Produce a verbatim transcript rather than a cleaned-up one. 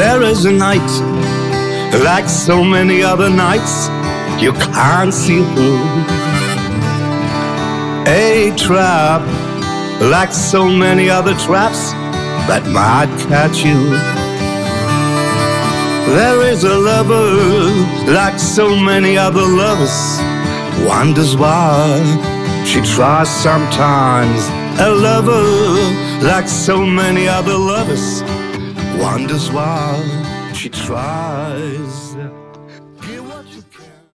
There is a night, like so many other nights, you can't see through. A trap, like so many other traps, that might catch you. There is a lover, like so many other lovers, wonders why she tries sometimes. A lover, like so many other lovers, wonders why she tries.